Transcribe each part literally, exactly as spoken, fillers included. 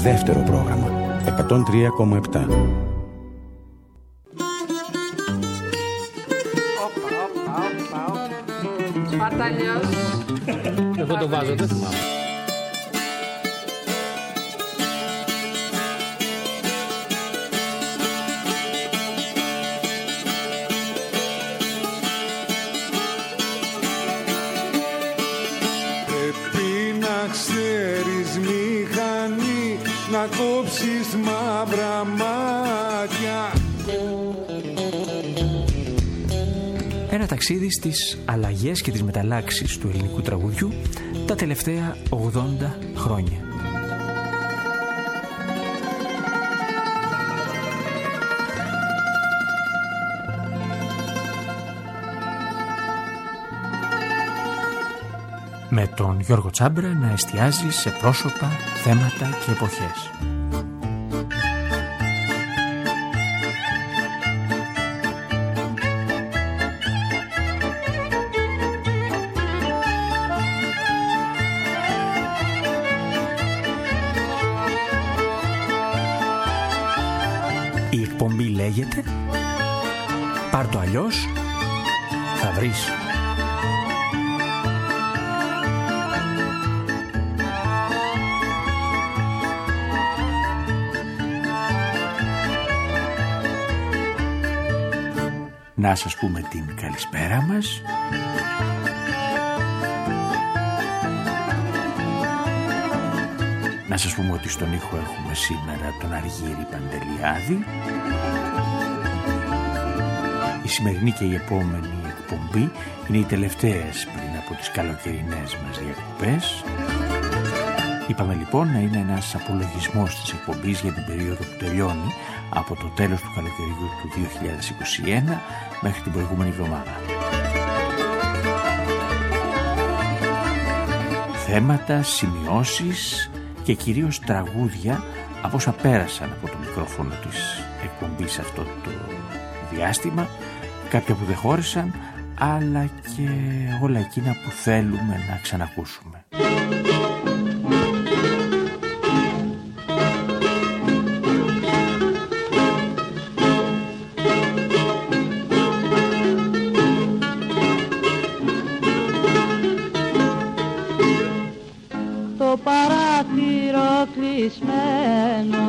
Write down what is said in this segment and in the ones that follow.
Δεύτερο πρόγραμμα εκατόν τρία κόμμα επτά. Σπαρταλιός. Εγώ το βάζω, δεν θυμάμαι. Πρέπει να ξέρεις μηχανή, να κόψεις μαύρα μάτια. Ένα ταξίδι στις αλλαγές και τις μεταλλάξεις του ελληνικού τραγουδιού τα τελευταία ογδόντα χρόνια. Με τον Γιώργο Τσάμπρα να εστιάζει σε πρόσωπα, θέματα και εποχές. Η εκπομπή λέγεται «Πάρ' το αλλιώς, θα βρεις». Να σας πούμε την καλησπέρα μας. Να σας πούμε ότι στον ήχο έχουμε σήμερα τον Αργύρη Παντελιάδη. Η σημερινή και η επόμενη εκπομπή είναι οι τελευταίες πριν από τις καλοκαιρινές μας διακοπές. Είπαμε λοιπόν να είναι ένας απολογισμός της εκπομπής για την περίοδο που τελειώνει από το τέλος του καλοκαιριού του δύο χιλιάδες είκοσι ένα μέχρι την προηγούμενη εβδομάδα. Θέματα, σημειώσεις και κυρίως τραγούδια από όσα πέρασαν από το μικρόφωνο της εκπομπής αυτό το διάστημα, κάποια που δεν χώρισαν, αλλά και όλα εκείνα που θέλουμε να ξανακούσουμε. Το παράθυρο κλεισμένο,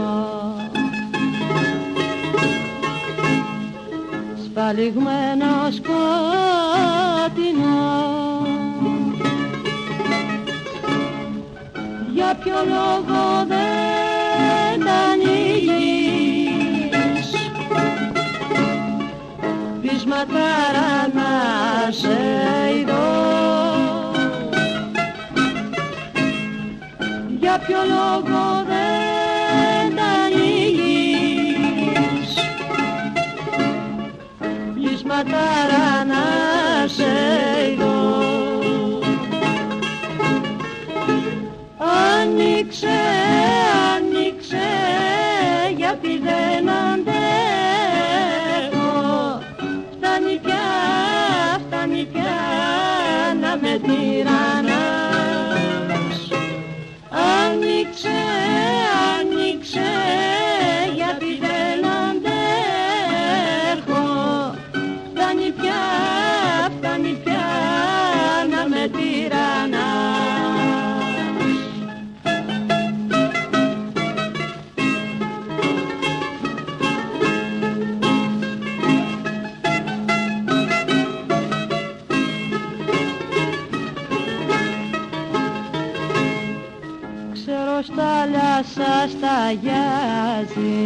σπαλιγμένο σκοτεινό, για ποιο λόγο δεν τα ανοίγεις, πεις μακάρα να σε ειδώ. Για ποιο λόγο δεν τα ανοίγεις, πλησματάρα να σε ειδώ. Άνοιξε, άνοιξε, γιατί δεν αντέχω. Φτάνει πια, φτάνει πια να με τυραννάς. Άνοιξε, άνοιξε, γιατί δεν αντέχω. Φτάνει πια, φτάνει πια να με τυραννάς. Στάλια σας ταγιάζει,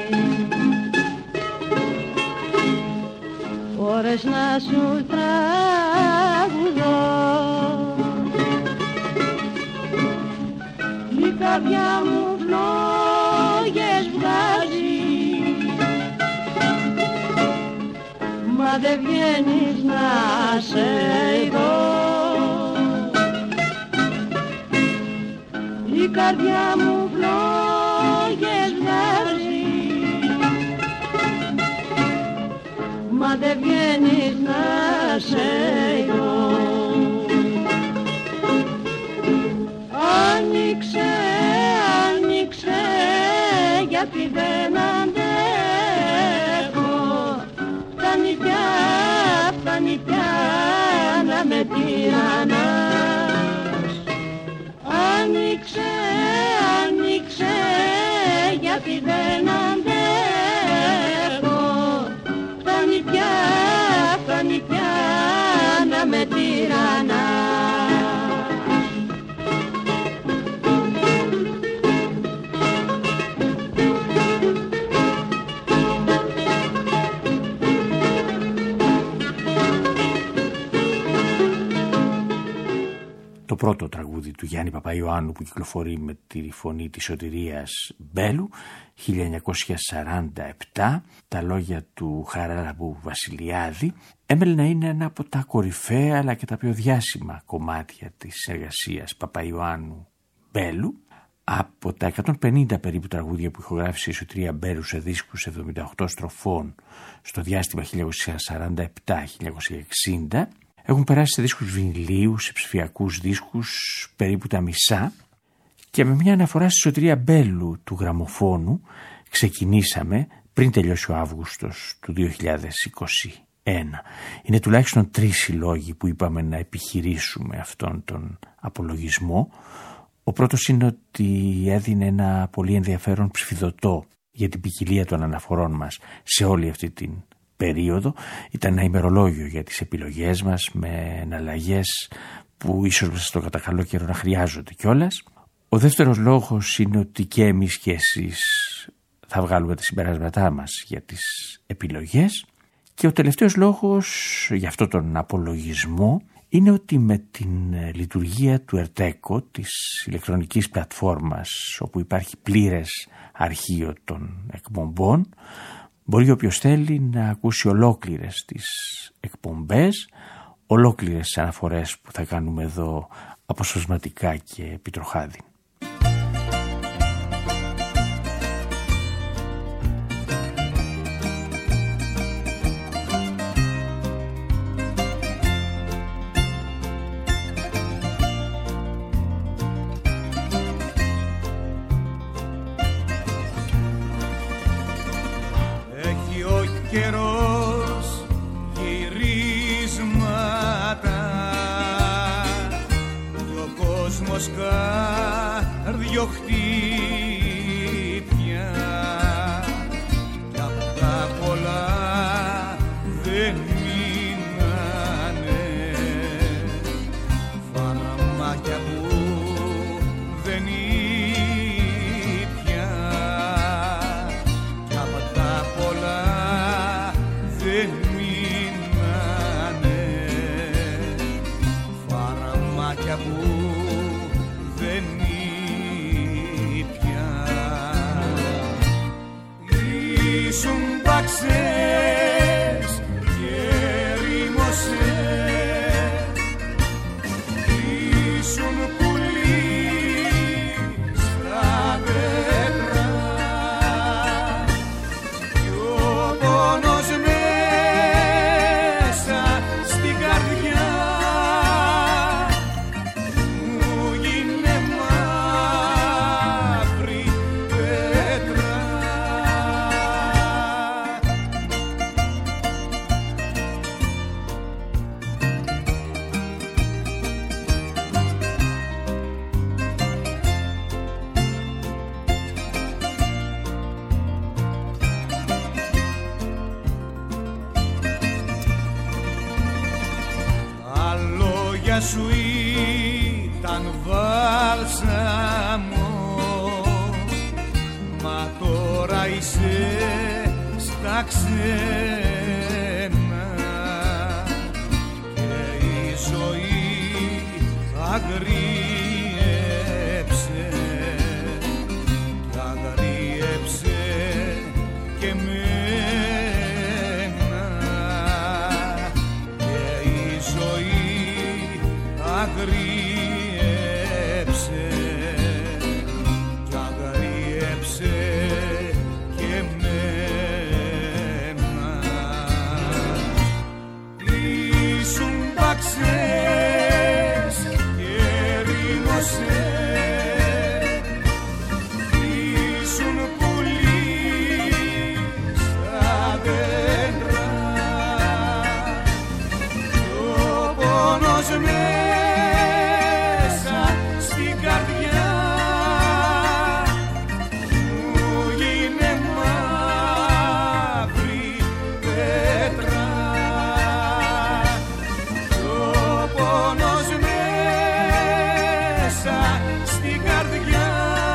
ώρες να σου τραγουδώ. Η καρδιά μου φλόγες βγάζει, μα δεν βγαίνεις να σε ειδώ. Η καρδιά μου φλόγες βγάζει, μα δεν βγαίνεις να σε ειδώ. Άνοιξε, άνοιξε, γιατί δεν αντέχω. Φτάνει πια, φτάνει πια να με τυραννάς. Άνοιξε, άνοιξε, γιατί δεν αντέχω. Φτάνει πια, φτάνει πια να με τυραννάς. Το πρώτο τραγούδι του Γιάννη Παπαϊωάννου που κυκλοφορεί με τη φωνή της Σωτηρίας Μπέλου, χίλια εννιακόσια σαράντα επτά, τα λόγια του Χαράλαμπου Βασιλιάδη, έμελε να είναι ένα από τα κορυφαία αλλά και τα πιο διάσημα κομμάτια της εργασίας Παπαϊωάννου Μπέλου. Από τα εκατόν πενήντα περίπου τραγούδια που ηχογράφησε η Σωτηρία Μπέλου σε δίσκους εβδομήντα οκτώ στροφών στο διάστημα χίλια εννιακόσια σαράντα επτά με χίλια εννιακόσια εξήντα, έχουν περάσει σε δίσκους βινιλίου, σε ψηφιακούς δίσκους, περίπου τα μισά, και με μια αναφορά στη Σωτηρία Μπέλου του γραμμοφώνου ξεκινήσαμε πριν τελειώσει ο Αύγουστος του δύο χιλιάδες είκοσι ένα. Είναι τουλάχιστον τρεις συλλόγοι που είπαμε να επιχειρήσουμε αυτόν τον απολογισμό. Ο πρώτος είναι ότι έδινε ένα πολύ ενδιαφέρον ψηφιδωτό για την ποικιλία των αναφορών μας σε όλη αυτή την περίοδο. Ήταν ένα ημερολόγιο για τις επιλογές μας με εναλλαγές που ίσως μέσα στο κατά καλό καιρό να χρειάζονται κιόλας. Ο δεύτερος λόγος είναι ότι και εμείς και εσείς θα βγάλουμε τα συμπεράσματά μας για τις επιλογές. Και ο τελευταίος λόγος για αυτόν τον απολογισμό είναι ότι με την λειτουργία του Ερτέκο, της ηλεκτρονικής πλατφόρμας όπου υπάρχει πλήρες αρχείο των εκπομπών, μπορεί όποιος θέλει να ακούσει ολόκληρες τις εκπομπές, ολόκληρες αναφορές που θα κάνουμε εδώ αποσπασματικά και επιτροχάδι. Καιρός γυρίσματα κι ο κόσμος καρδιοχτύπια κι απ' τα πολλά δεν μείνανε φαρμάκια που δεν ήπια κι απ' τα πολλά δεν μείνανε φαρμάκια που δεν ήπια. Ήσουν ταξές και ρήμωσες, ήσουν πουλί στα πέτρα κι ο πόνος μέσα στην καρδιά μου γίνε μαύρη πέτρα. Τα λόγια σου ήταν βάλσαμο, μα τώρα είσαι στα ξένα και η ζωή αγρίεψε κι αγρίεψε και μένα και η ζωή αγρίεψε κι αγρίεψε και μένα. Ήσουν ταξές και ρήμωσες, ήσουν πουλί μέσα στην καρδιά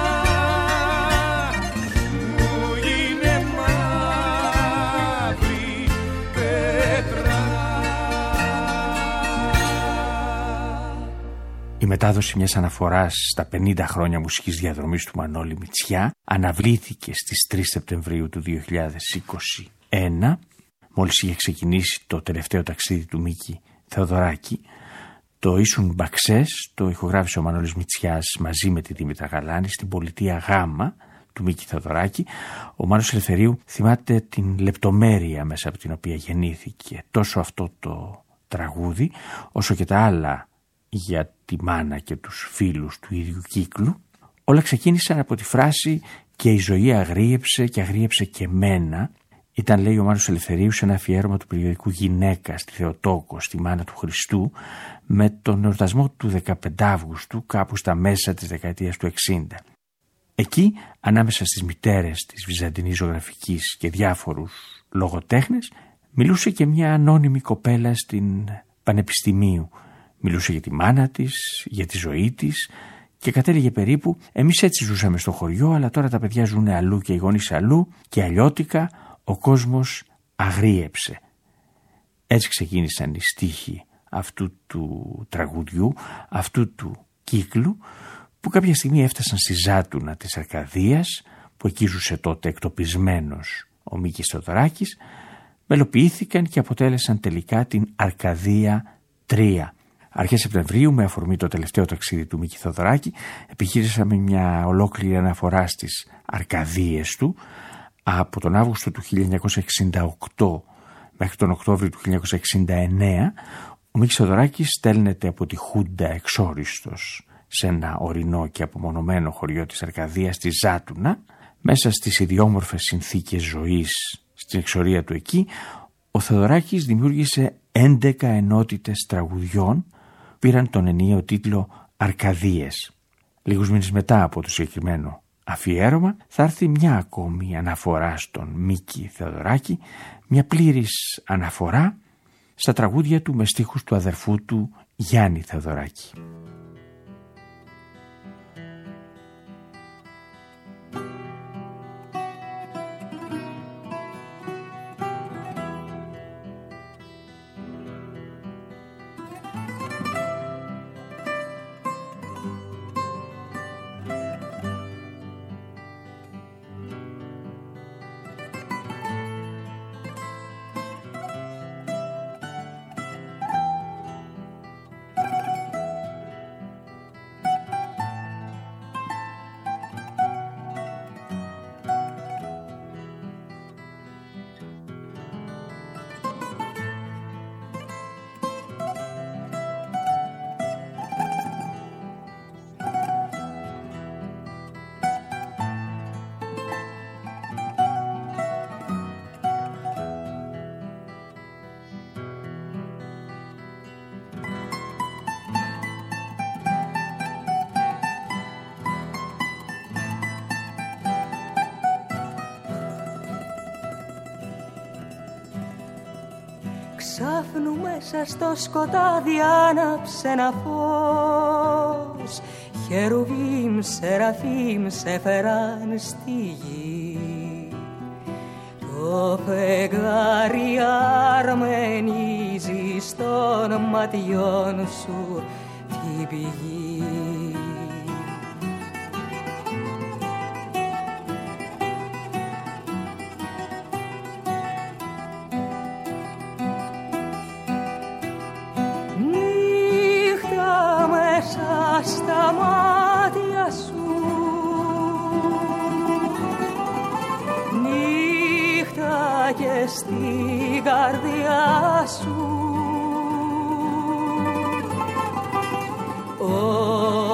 μου είναι μαύρη πέτρα. Η μετάδοση μιας αναφοράς στα πενήντα χρόνια μουσικής διαδρομής του Μανώλη Μητσιά αναβλήθηκε στις τρεις Σεπτεμβρίου του δύο χιλιάδες είκοσι ένα, μόλις είχε ξεκινήσει το τελευταίο ταξίδι του Μίκη Θεοδωράκη. Το Ήσουν Μπαξές το ηχογράφησε ο Μανώλης Μητσιάς μαζί με τη Δήμητρα Γαλάνη στην πολιτεία Γάμα του Μίκη Θεοδωράκη. Ο Μάνος Ελευθερίου θυμάται την λεπτομέρεια μέσα από την οποία γεννήθηκε τόσο αυτό το τραγούδι όσο και τα άλλα για τη μάνα και τους φίλους του ίδιου κύκλου. Όλα ξεκίνησαν από τη φράση «Και η ζωή αγρίεψε και αγρίεψε και μένα». Ήταν, λέει ο Μάνος Ελευθερίου, σε ένα αφιέρωμα του περιοδικού Γυναίκα στη Θεοτόκο, στη μάνα του Χριστού, με τον εορτασμό του δεκαπέντε Αυγούστου, κάπου στα μέσα της δεκαετίας του εξήντα. Εκεί, ανάμεσα στις μητέρες της βυζαντινής ζωγραφικής και διάφορους λογοτέχνες, μιλούσε και μια ανώνυμη κοπέλα στην Πανεπιστημίου. Μιλούσε για τη μάνα της, για τη ζωή της και κατέληγε περίπου «Εμείς έτσι ζούσαμε στο χωριό, αλλά τώρα τα παιδιά ζουν αλλού και οι γονείς αλλού και αλλιώτικα ο κόσμος αγρίεψε». Έτσι ξεκίνησαν οι στίχοι αυτού του τραγουδιού, αυτού του κύκλου, που κάποια στιγμή έφτασαν στη Ζάτουνα της Αρκαδίας, που εκεί ζούσε τότε εκτοπισμένος ο Μίκης Θεοδωράκης, μελοποιήθηκαν και αποτέλεσαν τελικά την Αρκαδία τρία. Αρχές Σεπτεμβρίου, με αφορμή το τελευταίο ταξίδι του Μίκη Θεοδωράκη, επιχείρησαμε μια ολόκληρη αναφορά στις Αρκαδίες του. Από τον Αύγουστο του χίλια εννιακόσια εξήντα οκτώ μέχρι τον Οκτώβριο του χίλια εννιακόσια εξήντα εννέα, ο Μίκης Θεοδωράκης στέλνεται από τη Χούντα εξόριστος σε ένα ορεινό και απομονωμένο χωριό της Αρκαδίας, στη Ζάτουνα. Μέσα στις ιδιόμορφες συνθήκες ζωής στην εξορία του εκεί, ο Θεοδωράκης δημιούργησε έντεκα ενότητες τραγουδιών, πήραν τον ενιαίο τίτλο Αρκαδίες. Λίγους μήνες μετά από το συγκεκριμένο αφιέρωμα θα έρθει μια ακόμη αναφορά στον Μίκη Θεοδωράκη, μια πλήρης αναφορά στα τραγούδια του με στίχους του αδερφού του Γιάννη Θεοδωράκη. Ξάφνου μέσα στο σκοτάδι άναψε ένα φως, χερουβίμ, σεραφίμ σε φέραν στη γη. Το φεγγάρι αρμενίζει στον ματιών σου την πηγή. Στα μάτια σου νύχτα και στην καρδιά σου.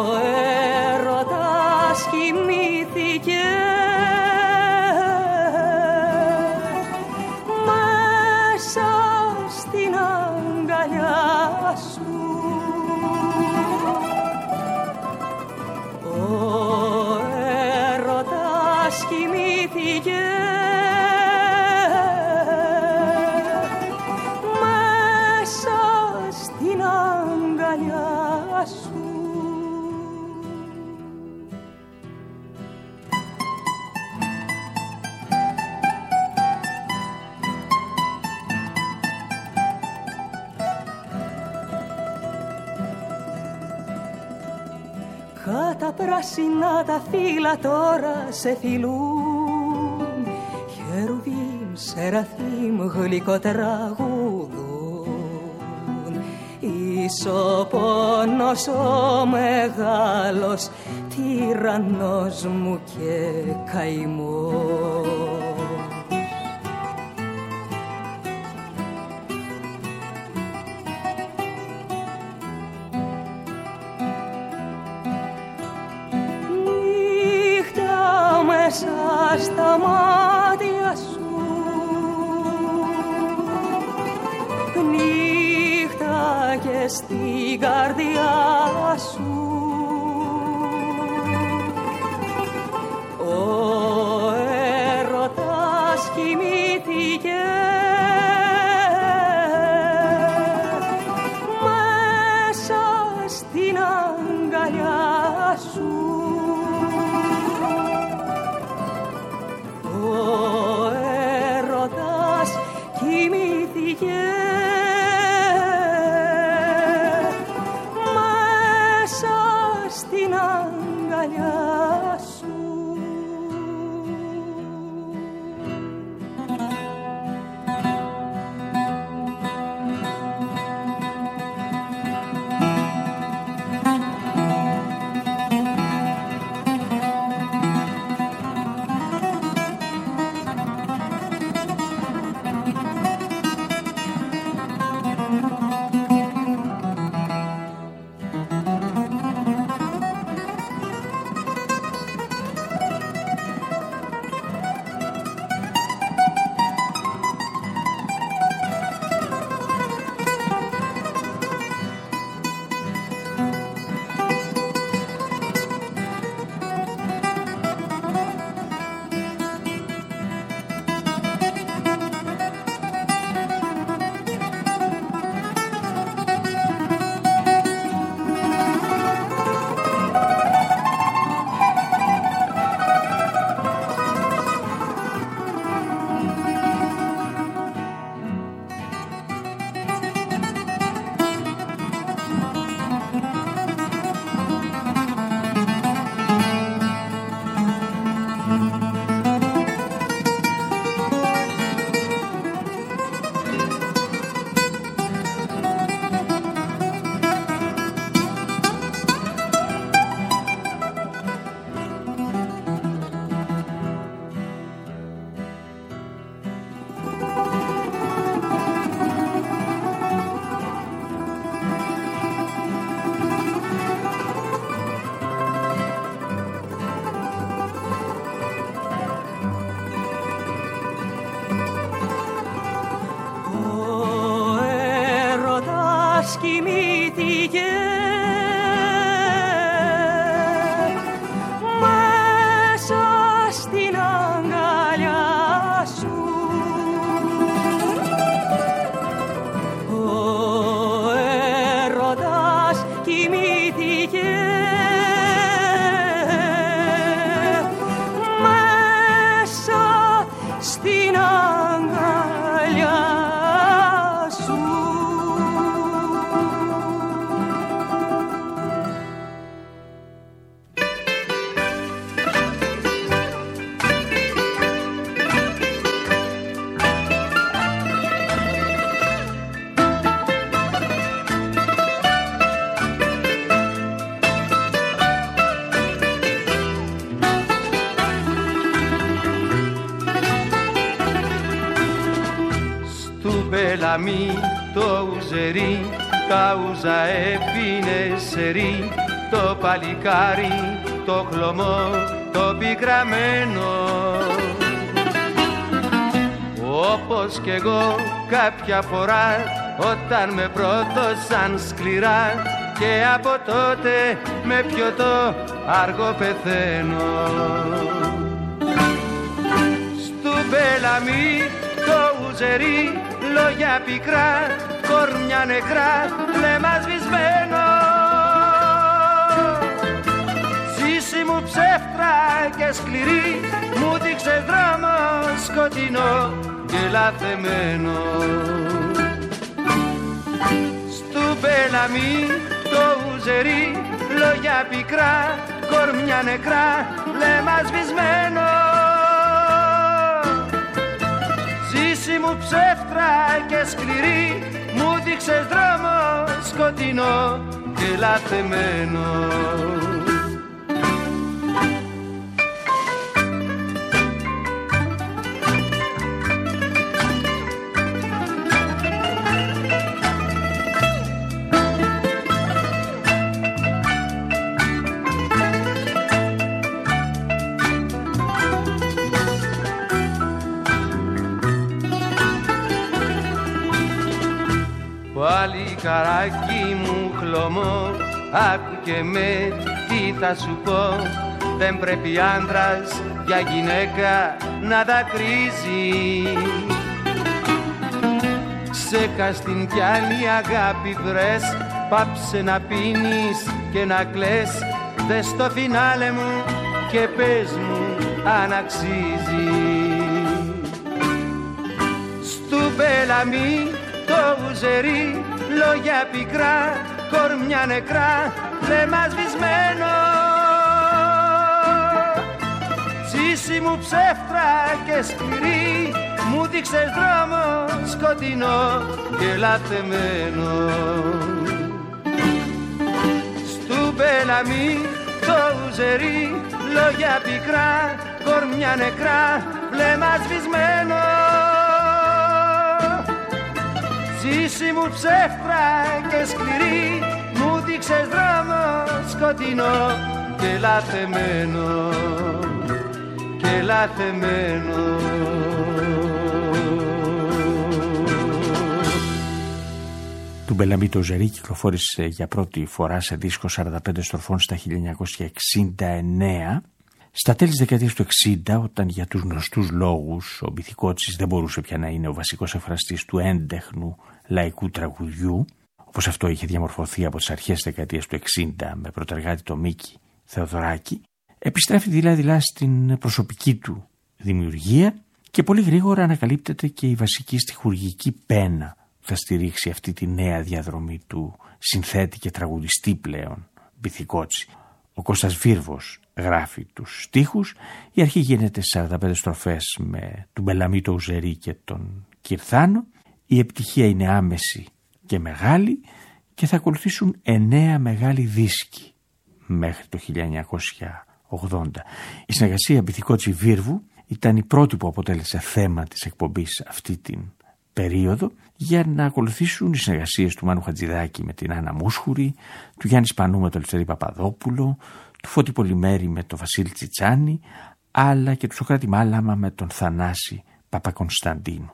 τα πράσινα τα φύλλα τώρα σε φιλούν. Χερουβίμ, Σεραφείμ, γλυκό τραγουδούν. Είσαι ο πόνος ο μεγάλος, τυραννός μου και καημός. Μέσα στα μάτια σου νύχτα και στην καρδιά σου ο έρωτας κοιμήθηκε μέσα στην αγκαλιά σου. Ο έρωτας κοιμήθηκε μέσα στην αγκαλιά σου. Κοιμήθηκε μέσα στην αγκαλιά σου. Ο έρωτας κοιμήθηκε μέσα στην αγκαλιά σου. Μπελαμή το ουζερί, κάουζα έπινε σερί, το παλικάρι, το χλωμό, το πικραμένο. Όπως κι εγώ κάποια φορά, όταν με πρόδωσαν σκληρά, και από τότε με πιωτό αργό πεθαίνω. Στου Μπελαμή το ουζερί, λόγια πικρά, κορμιά νεκρά, βλέμμα σβησμένο. Ζήση μου ψεύτρα και σκληρή, μου δείξε δρόμο σκοτεινό και λαθεμένο. Στου Μπελαμή το ουζερί, λόγια πικρά, κορμιά νεκρά, βλέμμα σβησμένο. Ζήση μου ψεύτρα και σκληρή, μου δείξες δρόμο σκοτεινό και λαθεμένο. Πάλι καράκι μου χλωμό, άκου και με τι θα σου πω. Δεν πρέπει άντρας για γυναίκα να δακρύζει. Ξέχαστην κι άλλη αγάπη βρες, πάψε να πίνεις και να κλαις. Δες στο φινάλε μου και πες μου αν αξίζει. Στου Μπελαμί το ουζερί, λόγια πικρά, κορμιά νεκρά, βλέμμα σβησμένο. Ζήση μου ψεύτρα και σκληρή, μου δείξες δρόμο σκοτεινό και λαθεμένο. Στου Μπελαμί το ουζερί, λόγια πικρά, κορμιά νεκρά, βλέμμα σβησμένο. Ζήση μου ψεύτρα και σκληρή, μου δείξες δρόμο σκοτεινό και λαθεμένο, και λαθεμένο. Του Μπελαμί το Ουζερί κυκλοφόρησε για πρώτη φορά σε δίσκο σαράντα πέντε στροφών στα χίλια εννιακόσια εξήντα εννέα. Στα τέλη της δεκαετίας του εξήντα, όταν για τους γνωστούς λόγους ο Μπιθικότσης δεν μπορούσε πια να είναι ο βασικός εκφραστής του έντεχνου λαϊκού τραγουδιού, όπως αυτό είχε διαμορφωθεί από τις αρχές της δεκαετίας του εξήντα με πρωτεργάτη το Μίκη Θεοδωράκη, επιστρέφει δειλά-δειλά στην προσωπική του δημιουργία και πολύ γρήγορα ανακαλύπτεται και η βασική στιχουργική πένα θα στηρίξει αυτή τη νέα διαδρομή του συνθέτη και τραγουδιστή πλέον Μπιθικότση. Ο Κώστας Βίρβος γράφει τους στίχους, η αρχή γίνεται σε σαράντα πέντε στροφές με του Μπελαμί το Ουζερί και τον Κυρθάνο, η επιτυχία είναι άμεση και μεγάλη και θα ακολουθήσουν εννέα μεγάλοι δίσκοι μέχρι το χίλια εννιακόσια ογδόντα. Η συνεργασία Μπιθικότση Βίρβου ήταν η πρώτη που αποτέλεσε θέμα της εκπομπής αυτή την περίοδο, για να ακολουθήσουν οι συνεργασίες του Μάνου Χατζηδάκη με την Άννα Μούσχουρη, του Γιάννη Σπανού με τον Ελευθερή Παπαδόπουλο, του Φώτη Πολυμέρη με τον Βασίλη Τσιτσάνη, αλλά και του Σοκράτη Μάλαμα με τον Θανάση Παπακωνσταντίνου.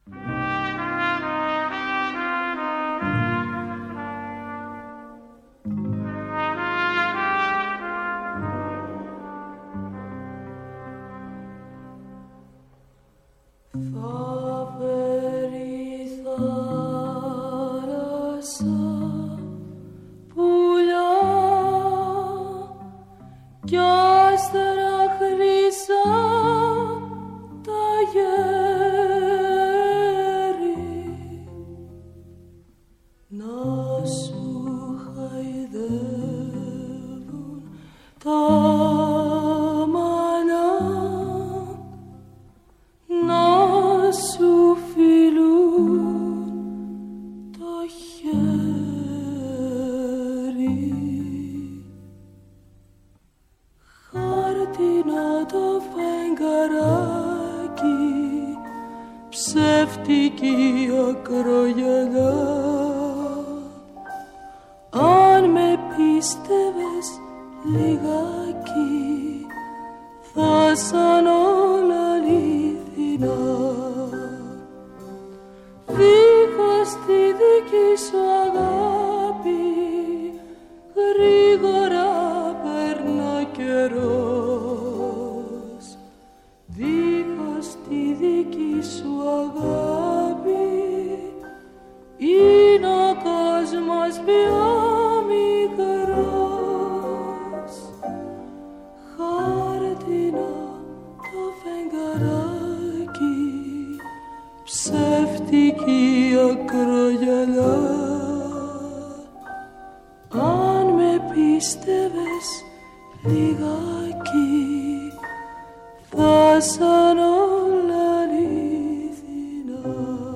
Ψεύτικη ακρογιαλιά, αν με πίστευες λιγάκι θα σαν όλα αλήθινα. Δίχως τη δική σου αγάπη γρήγορα περνά καιρός. Δίχως τη δική σου αγάπη είναι ο κόσμος πιο μικρός. Χάρτινα τα λιγάκι θα σαν όλα αληθινά.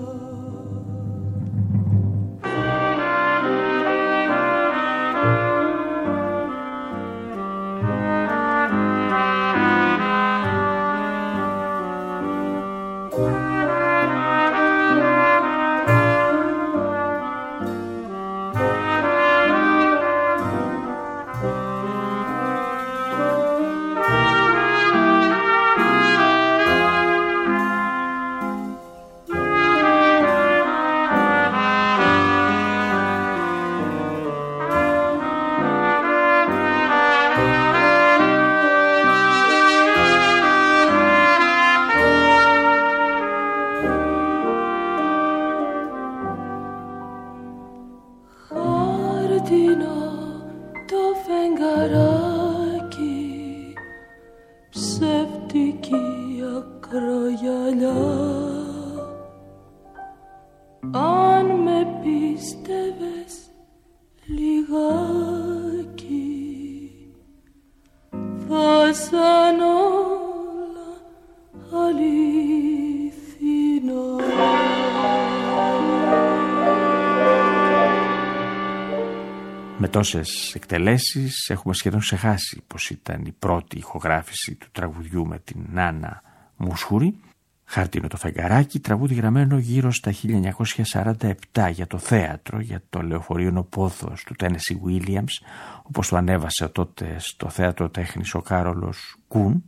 Με τόσες εκτελέσεις έχουμε σχεδόν ξεχάσει πως ήταν η πρώτη ηχογράφηση του τραγουδιού με την Νάνα Μούσχουρη. Χάρτινο το φεγγαράκι, τραγούδι γραμμένο γύρω στα χίλια εννιακόσια σαράντα επτά για το θέατρο, για το λεωφορείο Νοπόθος του Τένεσι Βίλιαμς, όπως το ανέβασε τότε στο θέατρο τέχνης ο Κάρολος Κουν.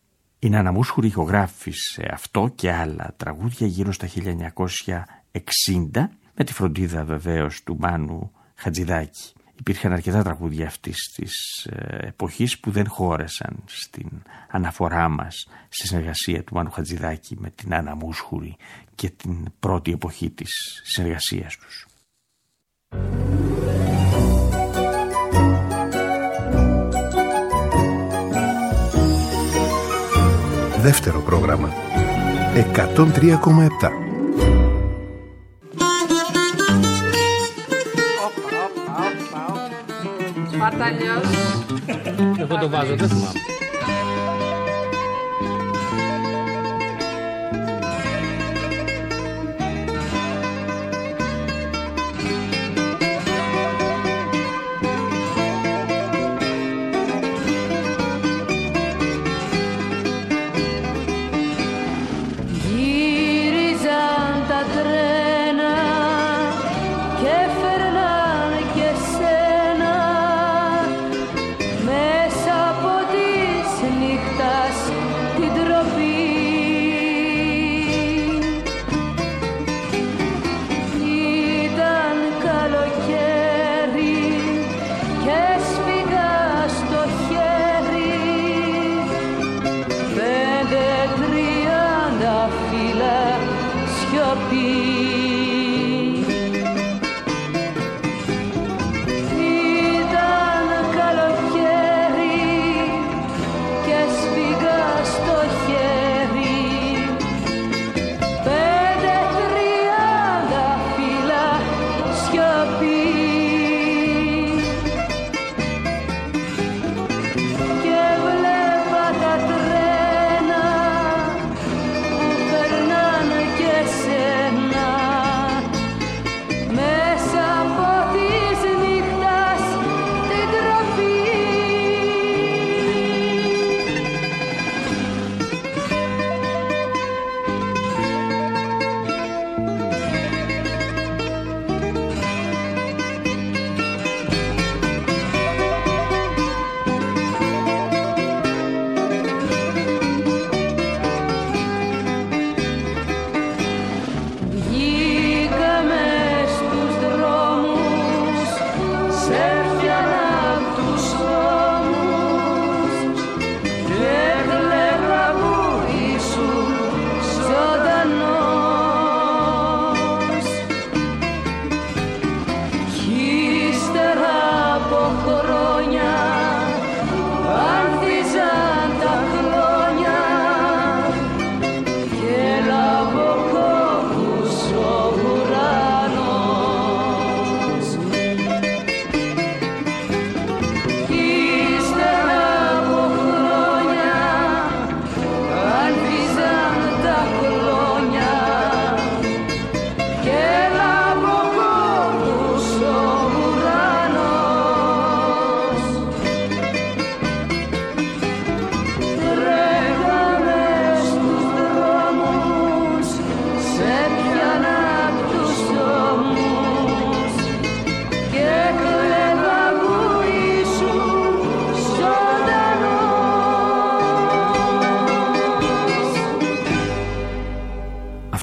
Η Νάνα Μούσχουρη ηχογράφησε αυτό και άλλα τραγούδια γύρω στα χίλια εννιακόσια εξήντα, με τη φροντίδα βεβαίως του Μάνου Χατζηδάκη. Υπήρχαν αρκετά τραγούδια αυτής της εποχής που δεν χώρεσαν στην αναφορά μας στη συνεργασία του Μάνου Χατζηδάκη με την Νάνα Μούσχουρη και την πρώτη εποχή της συνεργασίας τους. Δεύτερο πρόγραμμα εκατόν τρία κόμμα επτά. Σπαρταλιός. Εγώ το βάζω, δεν θυμάμαι. Μέσα από τη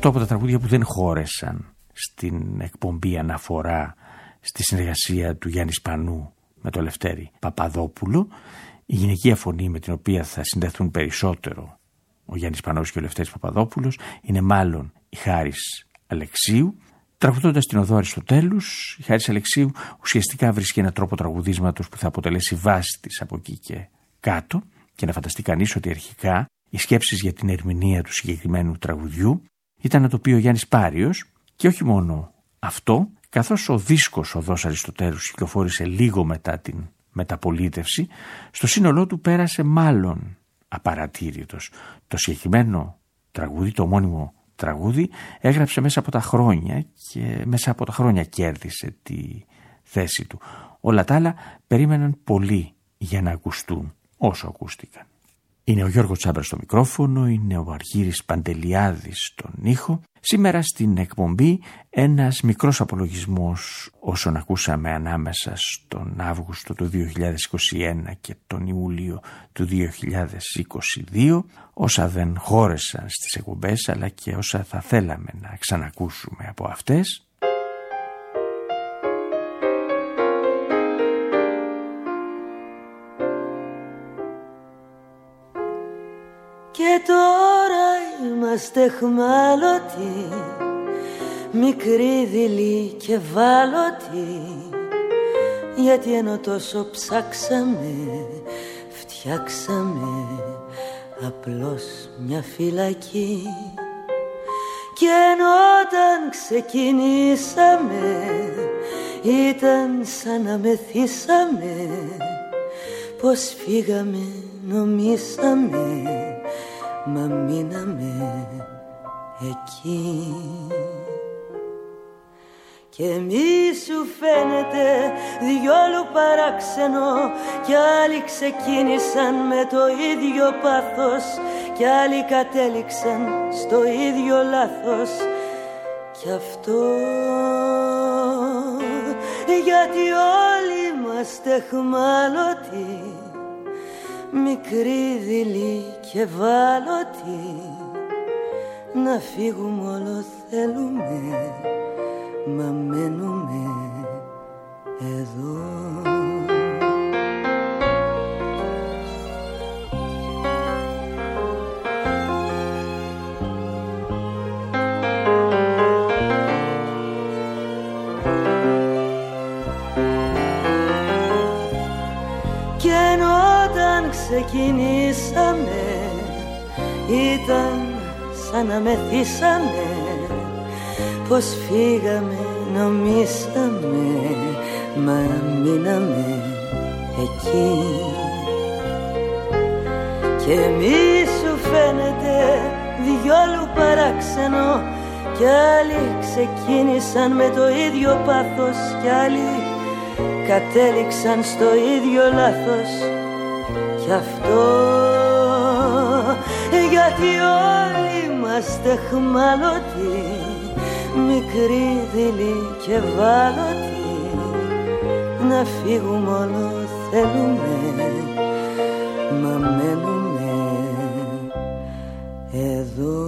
Αυτό από τα τραγούδια που δεν χώρεσαν στην εκπομπή αναφορά στη συνεργασία του Γιάννη Σπανού με το Λευτέρη Παπαδόπουλο. Η γυναικεία φωνή με την οποία θα συνδεθούν περισσότερο ο Γιάννης Σπανός και ο Λευτέρης Παπαδόπουλος είναι μάλλον η Χάρης Αλεξίου. Τραγουδώντας την οδό Αριστοτέλους, η Χάρης Αλεξίου ουσιαστικά βρίσκει έναν τρόπο τραγουδίσματος που θα αποτελέσει βάση της από εκεί και κάτω, και να φανταστεί κανείς ότι αρχικά οι σκέψεις για την ερμηνεία του συγκεκριμένου τραγουδιού ήταν να το πει ο Γιάννης Πάριος, και όχι μόνο αυτό, καθώς ο δίσκος Οδός Αριστοτέλους κυκλοφόρησε λίγο μετά την μεταπολίτευση, στο σύνολό του πέρασε μάλλον απαρατήρητος. Το συγκεκριμένο τραγούδι, το ομώνυμο τραγούδι, έγραψε μέσα από τα χρόνια και μέσα από τα χρόνια κέρδισε τη θέση του. Όλα τα άλλα περίμεναν πολύ για να ακουστούν όσο ακούστηκαν. Είναι ο Γιώργος Τσάμπρας στο μικρόφωνο, είναι ο Αργύρης Παντελιάδης στον ήχο. Σήμερα στην εκπομπή ένας μικρός απολογισμός όσων ακούσαμε ανάμεσα στον Αύγουστο του δύο χιλιάδες είκοσι ένα και τον Ιούλιο του δύο χιλιάδες είκοσι δύο, όσα δεν χώρεσαν στις εκπομπές αλλά και όσα θα θέλαμε να ξανακούσουμε από αυτές. Και τώρα είμαστε εχμάλωτοι, μικροί, δειλοί και βάλωτοι, γιατί ενώ τόσο ψάξαμε, φτιάξαμε απλώς μια φυλακή. Και ενώ όταν ξεκινήσαμε, ήταν σαν να μεθύσαμε, πως φύγαμε νομίσαμε, μα μείναμε εκεί. Και μη σου φαίνεται διόλου παράξενο, κι άλλοι ξεκίνησαν με το ίδιο πάθος, κι άλλοι κατέληξαν στο ίδιο λάθος. Κι αυτό γιατί όλοι είμαστε εχμάλωτοι, μικροί, δειλοί και βάλωτοι, να φύγουμε όλο θέλουμε, μα μένουμε εδώ. Ξεκινήσαμε, ήταν σαν να μεθύσαμε, πως φύγαμε νομίσαμε, μα μείναμε εκεί. Και μη σου φαίνεται διόλου παράξενο, κι άλλοι ξεκίνησαν με το ίδιο πάθος, κι άλλοι κατέληξαν στο ίδιο λάθος. Κι αυτό γιατί όλοι είμαστε εχμάλωτοι, μικροί, δειλοί και βάλωτοι, να φύγουμε όλο θέλουμε, μα μένουμε εδώ.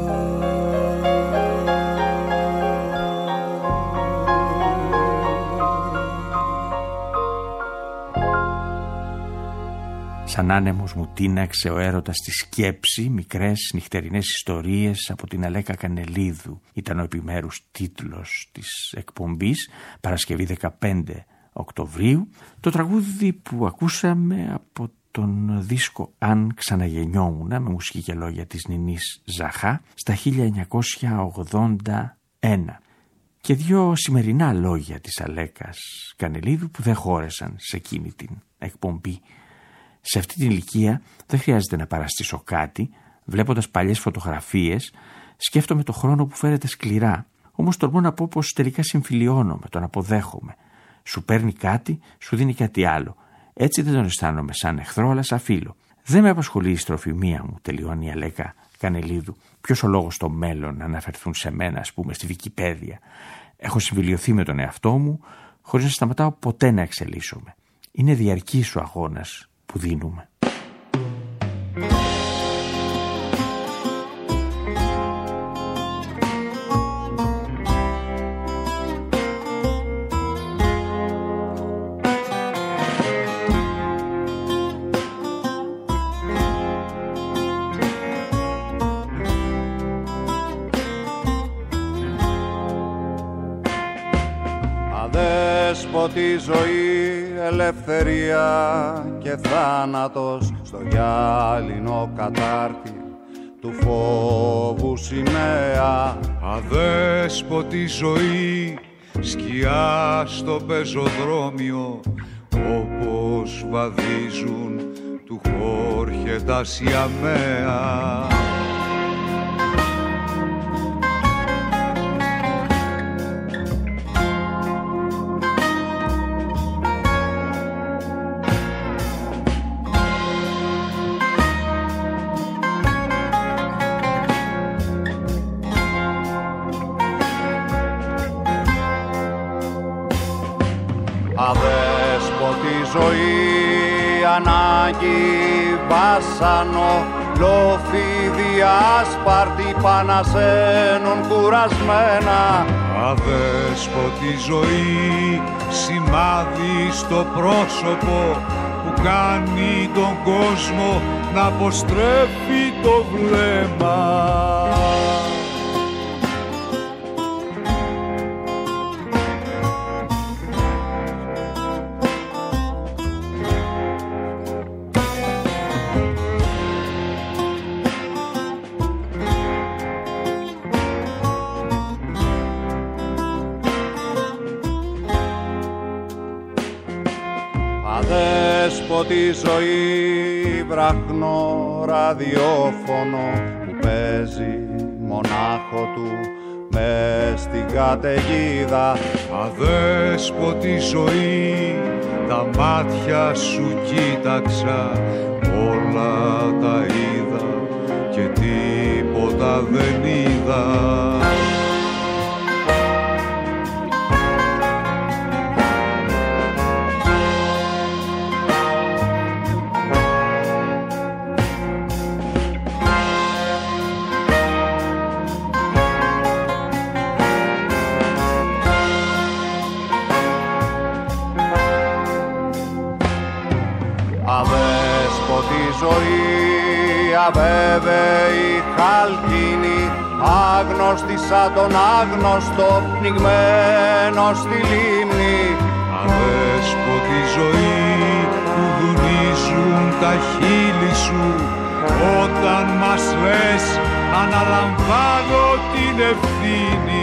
Σαν άνεμος μου τίναξε ο έρωτας στη σκέψη, μικρές νυχτερινές ιστορίες από την Αλέκα Κανελίδου. Ήταν ο επιμέρους τίτλος της εκπομπής, Παρασκευή δεκαπέντε Οκτωβρίου. Το τραγούδι που ακούσαμε από τον δίσκο «Αν ξαναγεννιόμουν» με μουσική και λόγια της Νινής Ζαχά στα χίλια εννιακόσια ογδόντα ένα. Και δύο σημερινά λόγια της Αλέκας Κανελίδου που δεν χώρεσαν σε εκείνη την εκπομπή. Σε αυτή την ηλικία δεν χρειάζεται να παραστήσω κάτι, βλέποντας παλιές φωτογραφίες, σκέφτομαι το χρόνο που φέρεται σκληρά, όμως τολμώ να πω πως τελικά συμφιλιώνομαι, τον αποδέχομαι. Σου παίρνει κάτι, σου δίνει κάτι άλλο. Έτσι δεν τον αισθάνομαι σαν εχθρό, αλλά σαν φίλο. Δεν με απασχολεί η στροφημία μου, τελειώνει η Αλέκα Κανελίδου. Ποιος ο λόγος στο μέλλον να αναφερθούν σε μένα, ας πούμε, στη Βικιπέδια. Έχω συμβιλιωθεί με τον εαυτό μου, χωρίς να σταματάω ποτέ να εξελίσσομαι. Είναι διαρκής ο αγώνας που δίνουμε. αδέσποτη ζωή, ελευθερία και θάνατος στο γυάλινο κατάρτι του φόβου σημαία. Αδέσποτη ζωή, σκιά στο πεζοδρόμιο, όπως βαδίζουν του Χόρχε τα Σιαμαία. Αδέσποτη ζωή, ανάγκη, βάσανο, λόφιδι, άσπαρτη, πανασένουν κουρασμένα. Αδέσποτη ζωή, σημάδι στο πρόσωπο που κάνει τον κόσμο να αποστρέφει το βλέμμα. Αδέσποτη ζωή, βραχνό ραδιόφωνο που παίζει μονάχο του μες στην καταιγίδα. Αδέσποτη ζωή, τα μάτια σου κοίταξα, όλα τα είδα και τίποτα δεν είδα. Ζωή, αβέβαιη, χαλκίνη, άγνωστη σαν τον άγνωστο, πνιγμένο στη λίμνη. Αδέσποτη ζωή που δουνίζουν τα χείλη σου, όταν μας λες αναλαμβάνω την ευθύνη.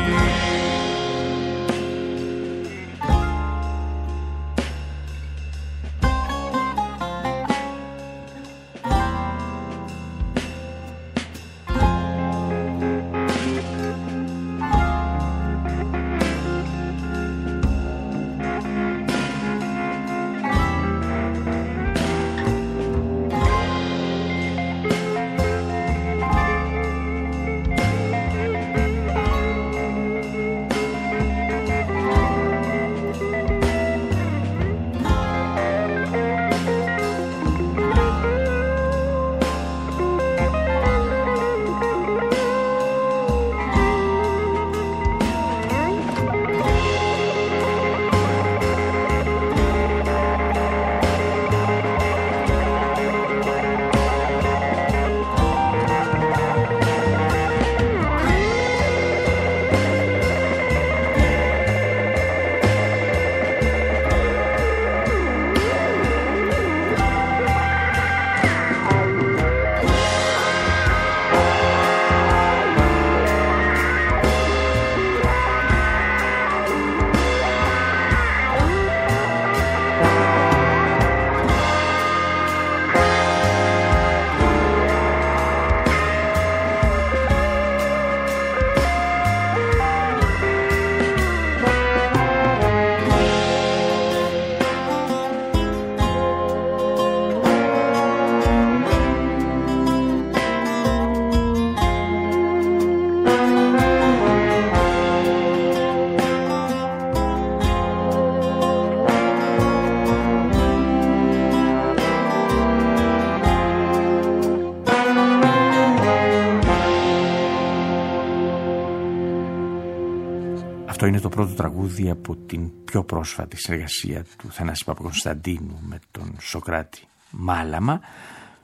Αυτό είναι το πρώτο τραγούδι από την πιο πρόσφατη συνεργασία του Θανάση Παπακοσταντίνου με τον Σωκράτη Μάλαμα.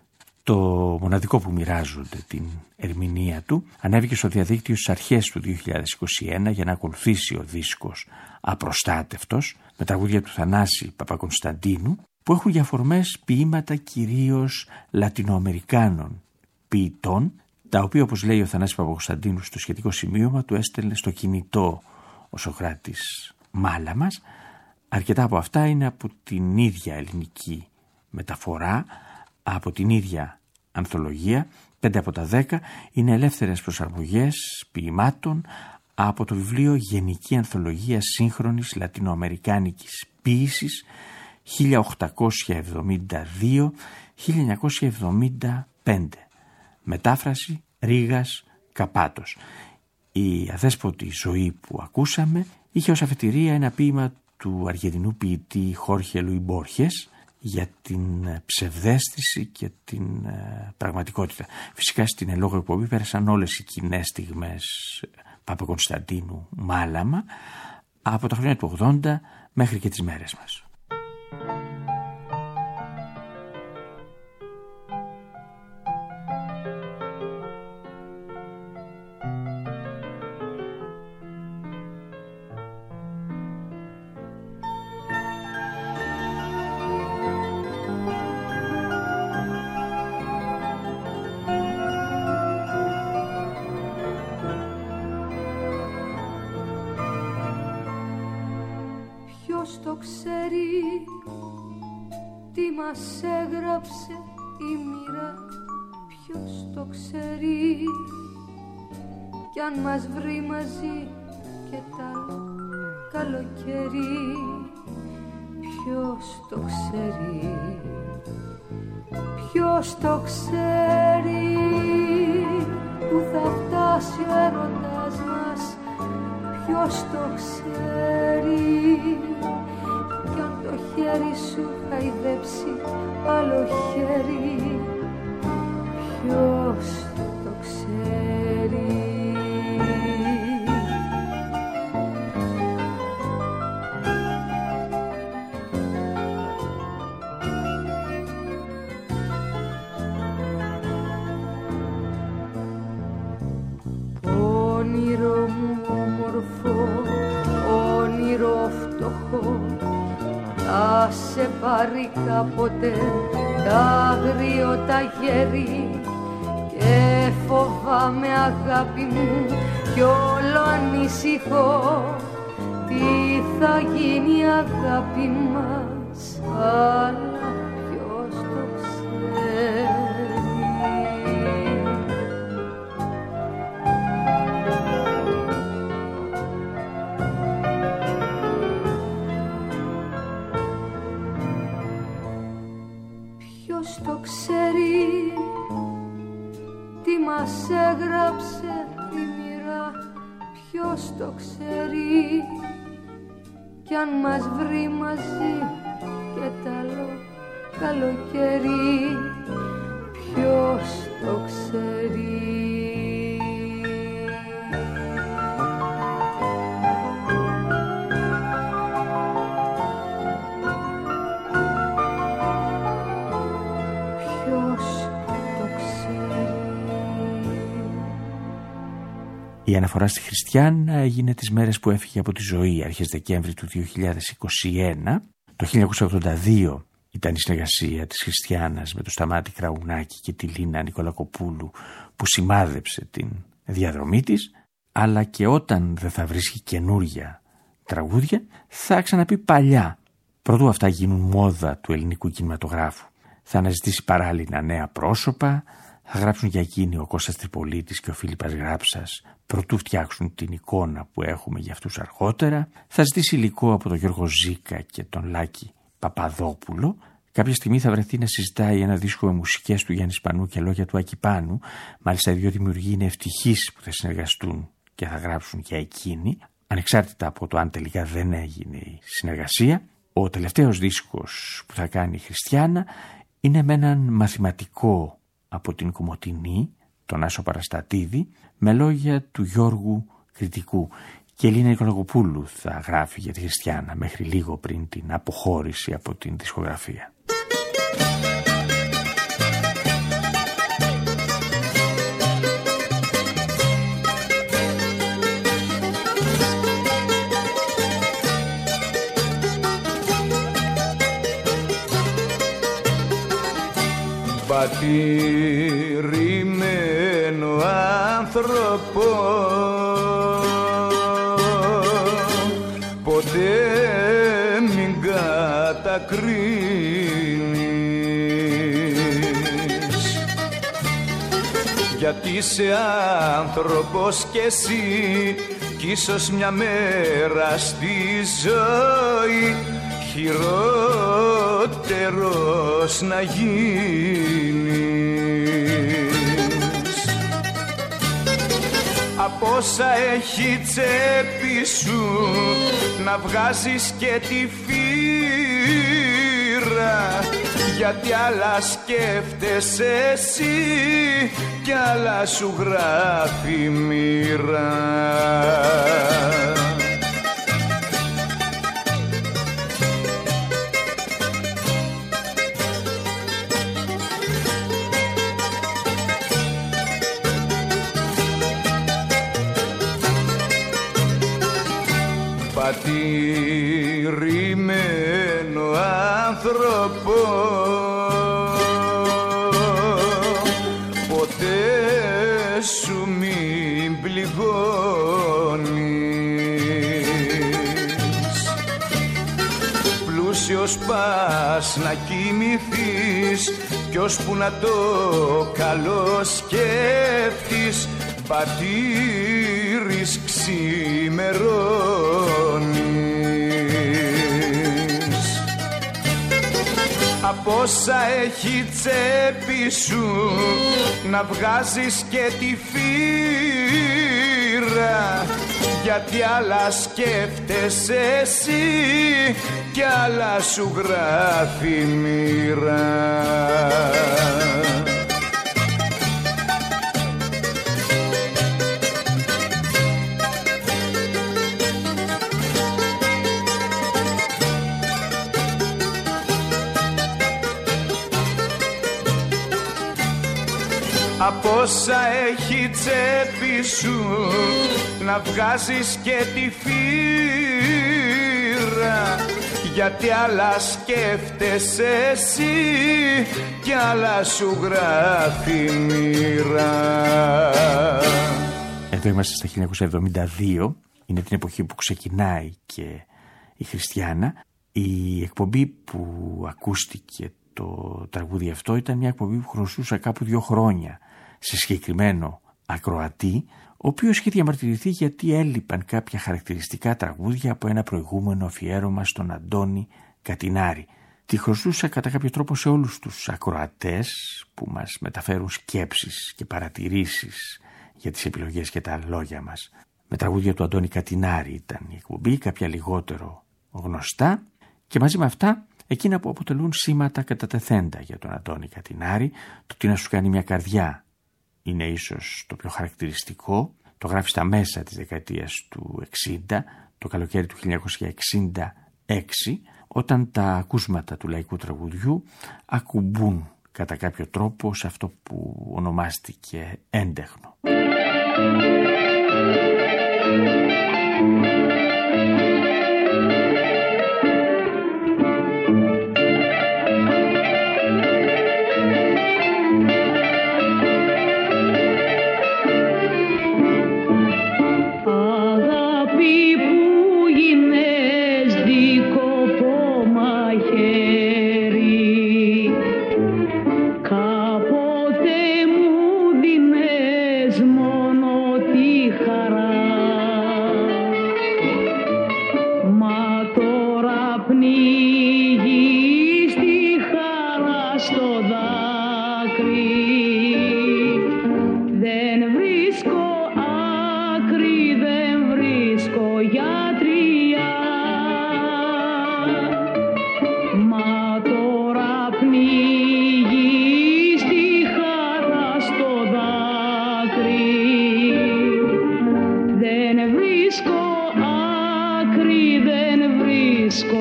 Το μοναδικό που μοιράζονται την ερμηνεία του ανέβηκε στο διαδίκτυο στις αρχές του δύο χιλιάδες είκοσι ένα για να ακολουθήσει ο δίσκος Απροστάτευτος με τραγούδια του Θανάση Παπακωνσταντίνου, που έχουν για αφορμές ποίηματα κυρίως Λατινοαμερικάνων ποιητών, τα οποία, όπως λέει ο Θανάσης Παπακωνσταντίνου στο σχετικό σημείωμα, του έστελνε στο κινητό ο Σωκράτης Μάλαμας. Αρκετά από αυτά είναι από την ίδια ελληνική μεταφορά, από την ίδια ανθολογία. Πέντε από τα δέκα είναι ελεύθερες προσαρμογές ποιημάτων από το βιβλίο Γενική Ανθολογία Σύγχρονης Λατινοαμερικάνικης Ποίησης χίλια οκτακόσια εβδομήντα δύο με χίλια εννιακόσια εβδομήντα πέντε. Μετάφραση Ρήγας Καπάτος. Η αδέσποτη ζωή που ακούσαμε είχε ως αφετηρία ένα ποίημα του αργεντινού ποιητή Χόρχε Λουί Μπόρχες για την ψευδαίσθηση και την ε, πραγματικότητα. Φυσικά στην ελόγω εκπομπή πέρασαν όλες οι κοινές στιγμές Παπακωνσταντίνου Μάλαμα από τα χρόνια του ογδόντα μέχρι και τις μέρες μας. Το ξέρει τι μας έγραψε η μοίρα, ποιος το ξέρει, κι αν μας βρει μαζί και τ' άλλο καλοκαίρι, ποιος το ξέρει, ποιος το ξέρει, που θα φτάσει ο έρωτας μας, ποιος το ξέρει, κι αν το χέρι σου χαϊδέψει άλλο χέρι, ποιος το ξέρει. Όνειρο μου όμορφο, όνειρο φτωχό, θα σε πάρει κάποτε τ' αγριότα γέρι, και φοβάμαι αγάπη μου κι όλο ανησυχώ, τι θα γίνει αγάπη μας, αλλά ποιος το ξέρει. Ποιος το ξέρει, τι μας έγραψε η μοίρα, ποιος το ξέρει, κι αν μας βρει μαζί και τ' άλλο καλοκαίρι, ποιος το ξέρει. Η αναφορά στη Χριστιάνα έγινε τις μέρες που έφυγε από τη ζωή, αρχές Δεκέμβρη του δύο χιλιάδες είκοσι ένα. Το χίλια εννιακόσια ογδόντα δύο ήταν η συνεργασία της Χριστιάνας με το Σταμάτη Κραουνάκη και τη Λίνα Νικολακοπούλου που σημάδεψε την διαδρομή της, αλλά και όταν δεν θα βρίσκει καινούρια τραγούδια θα ξαναπεί παλιά. Προτού αυτά γίνουν μόδα του ελληνικού κινηματογράφου. Θα αναζητήσει παράλληλα νέα πρόσωπα, θα γράψουν για εκείνη ο Κώστας Τριπολίτης και ο Φίλιππας Γράψας, προτού φτιάξουν την εικόνα που έχουμε για αυτούς αργότερα. Θα ζητήσει υλικό από τον Γιώργο Ζήκα και τον Λάκη Παπαδόπουλο. Κάποια στιγμή θα βρεθεί να συζητάει ένα δίσκο με μουσικές του Γιάννη Σπανού και λόγια του Άκη Πάνου. Μάλιστα οι δύο δημιουργοί είναι ευτυχείς που θα συνεργαστούν και θα γράψουν για εκείνη, ανεξάρτητα από το αν τελικά δεν έγινε η συνεργασία. Ο τελευταίος δίσκος που θα κάνει η Χριστιάνα είναι με έναν μαθηματικό από την Κομοτηνή, τον Άσο Παραστατίδη, με λόγια του Γιώργου Κριτικού. Και η Λίνα Νικολακοπούλου θα γράφει για τη Χριστιάνα μέχρι λίγο πριν την αποχώρηση από την δισκογραφία. πατηρημένο άνθρωπο, ποτέ μην κατακρίνεις, γιατί είσαι άνθρωπος κι εσύ κι ίσως μια μέρα στη ζωή χειρότερος να γίνεις. Από όσα έχει τσέπη σου να βγάζεις και τη φύρα, γιατί άλλα σκέφτεσαι εσύ κι άλλα σου γράφει η μοίρα. Πατηρημένο άνθρωπο, ποτέ σου μην πληγώνεις. Πλούσιος πας να κοιμηθείς κι ώσπου να το καλό σκέφτης, πατήρης ξημερώνεις. Από όσα έχει τσέπη σου να βγάζεις και τη φύρα, γιατί άλλα σκέφτεσαι εσύ κι άλλα σου γράφει η μοίρα. Από όσα έχει τσέπη σου να βγάζεις και τη φύρα, γιατί άλλα σκέφτεσαι εσύ κι άλλα σου γράφει η μοίρα. Εδώ είμαστε στα χίλια εννιακόσια εβδομήντα δύο, είναι την εποχή που ξεκινάει και η Χριστιάνα. Η εκπομπή που ακούστηκε το τραγούδι αυτό ήταν μια εκπομπή που χρωστούσα κάπου δύο χρόνια σε συγκεκριμένο ακροατή, ο οποίος είχε διαμαρτυρηθεί γιατί έλειπαν κάποια χαρακτηριστικά τραγούδια από ένα προηγούμενο αφιέρωμα στον Αντώνη Κατινάρη. Τη χρωστούσα κατά κάποιο τρόπο σε όλους τους ακροατές που μας μεταφέρουν σκέψεις και παρατηρήσεις για τις επιλογές και τα λόγια μας. Με τραγούδια του Αντώνη Κατινάρη ήταν η εκπομπή, κάποια λιγότερο γνωστά, και μαζί με αυτά εκείνα που αποτελούν σήματα κατά τεθέντα για τον Αντώνη Κατινάρη. Το «Τι να σου κάνει μια καρδιά» είναι ίσως το πιο χαρακτηριστικό. Το γράφει στα μέσα της δεκαετίας του εξήντα, το καλοκαίρι του χίλια εννιακόσια εξήντα έξι, όταν τα ακούσματα του λαϊκού τραγουδιού ακουμπούν κατά κάποιο τρόπο σε αυτό που ονομάστηκε έντεχνο.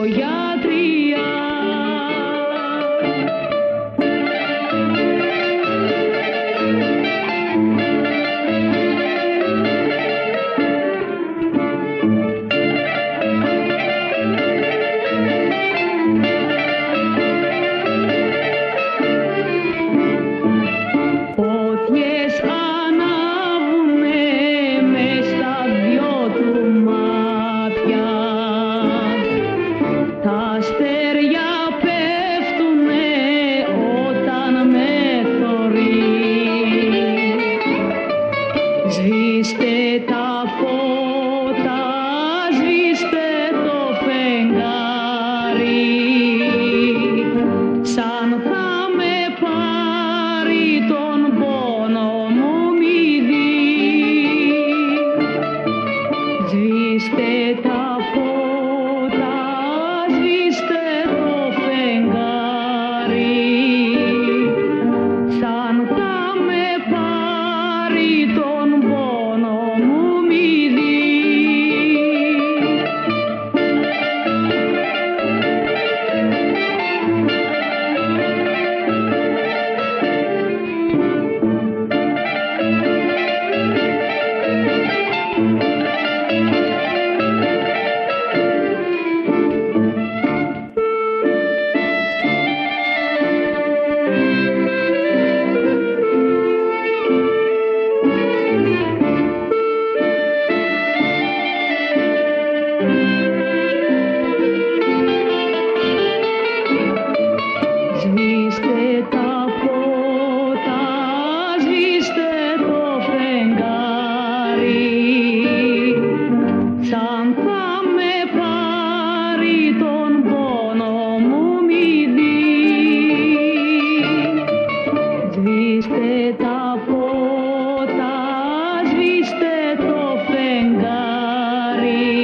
Σκογιάτρια Σβήστε τα φώτα, σβήστε το φεγγάρι,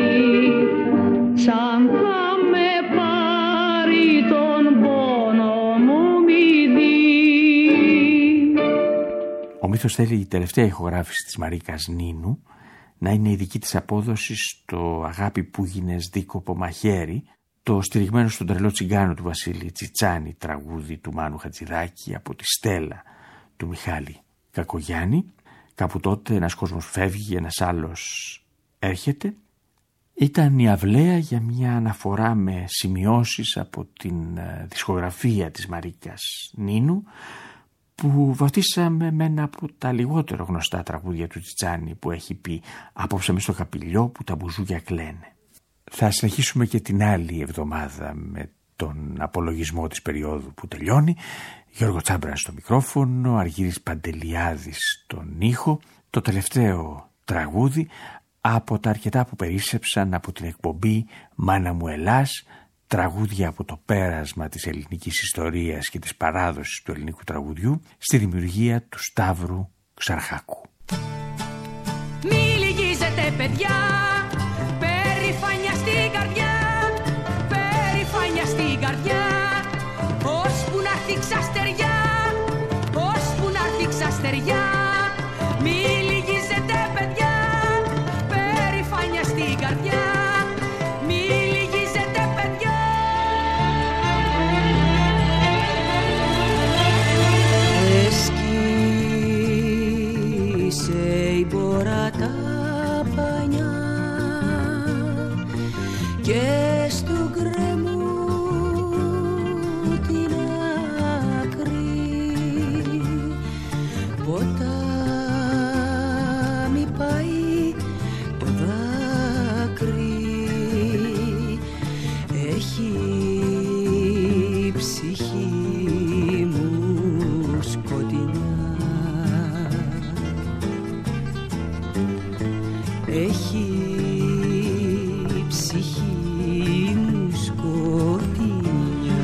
σαν θα με πάρει τον πόνο μου μη δει. Ο μύθος θέλει η τελευταία ηχογράφηση της Μαρίκας Νίνου να είναι η δική της απόδοση στο «Αγάπη που γίνες δίκοπο μαχαίρι», το στηριγμένο στον τρελό τσιγκάνο του Βασίλη Τσιτσάνη τραγούδι του Μάνου Χατζηδάκη από τη Στέλλα του Μιχάλη Κακογιάννη. Κάπου τότε ένας κόσμος φεύγει, ένας άλλος έρχεται. Ήταν η αυλαία για μια αναφορά με σημειώσεις από την δισκογραφία της Μαρίκας Νίνου, που βαφτίσαμε με ένα από τα λιγότερο γνωστά τραγούδια του Τσιτσάνη, που έχει πει «Απόψε μες στο καπηλιό που τα μπουζούκια κλαίνε». Θα συνεχίσουμε και την άλλη εβδομάδα με τον απολογισμό της περίοδου που τελειώνει. Γιώργο Τσάμπρα στο μικρόφωνο, Αργύρης Παντελιάδης στον ήχο. Το τελευταίο τραγούδι από τα αρκετά που περίσσεψαν από την εκπομπή «Μάνα μου Ελλάς», τραγούδια από το πέρασμα της ελληνικής ιστορίας και της παράδοσης του ελληνικού τραγουδιού στη δημιουργία του Σταύρου Ξαρχάκου. Μη λυγίζετε παιδιά, περηφάνια στην καρδιά, περηφάνια στην καρδιά, ώσπου να έρθει ξαστεριά, ώσπου να έρθει ξαστεριά. Μη λυγίζετε παιδιά, περηφάνια στην καρδιά, μη λυγίζετε παιδιά. Έσκησε η μπόρα τα πανιά και στο γκρεμό την άκρη, ποτάμι πάει το δάκρυ, έχει η ψυχή μου σκοτεινιά, έχει η ψυχή μου σκοτεινιά.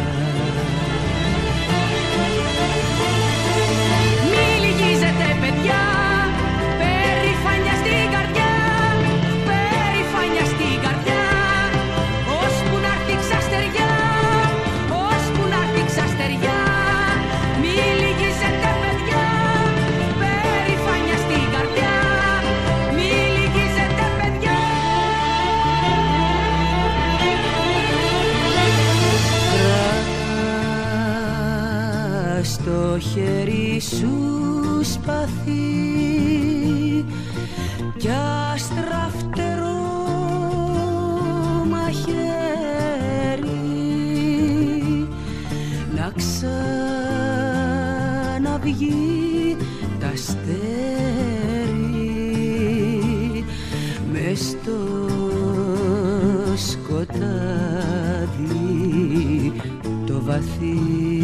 Μη λυγίζετε παιδιά, περηφάνια στην καρδιά, περηφάνια στην καρδιά, ώσπου να έρθει ξαστεριά, ώσπου να έρθει ξαστεριά. Μη λυγίζετε παιδιά, περηφάνια στην καρδιά, μη λυγίζετε παιδιά. Κράτα στο χέρι σου σπαθί κι αστραφτερό μαχαίρι, να ξαναβγεί τα αστέρι μες στο σκοτάδι το βαθύ.